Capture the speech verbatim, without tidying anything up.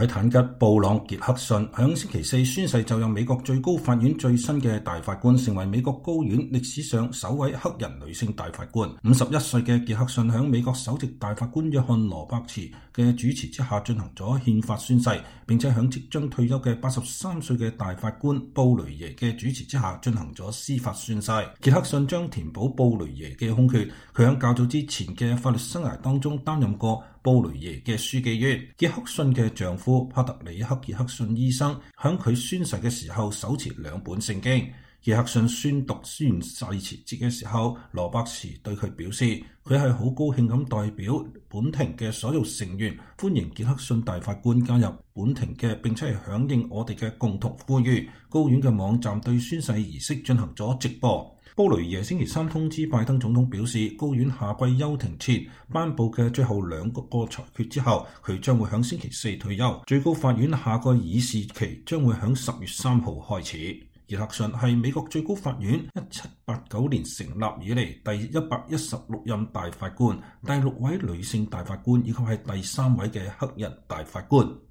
凱坦吉·布朗傑克遜響星期四宣誓就任美國最高法院最新嘅大法官，成為美國高院歷史上首位黑人女性大法官。五十一歲嘅傑克遜響美國首席大法官約翰·羅伯茨嘅主持之下進行咗憲法宣誓，並且響即將退休嘅八十三歲嘅大法官布雷耶嘅主持之下進行咗司法宣誓。傑克遜將填補布雷耶嘅空缺，佢響較早之前嘅法律生涯當中擔任過布雷耶嘅書記員。傑克遜嘅丈夫帕特里克·傑克遜醫生響佢宣誓嘅時候手持兩本聖經。傑克遜宣讀宣誓詞節嘅時候，羅伯茨對佢表示，佢係好高興咁代表本庭嘅所有成員歡迎傑克遜大法官加入本庭嘅，並且係響應我哋嘅共同呼籲。高院嘅網站對宣誓儀式進行咗直播。布雷耶星期三通知拜登總統表示，高院夏季休庭前頒布嘅最後兩個裁決之後，佢將會響星期四退休。最高法院下個議事期將會響十月三號開始。傑克遜係美國最高法院一七八九年成立以嚟第一百一十六任大法官，第六位女性大法官，以及係第三位嘅黑人大法官。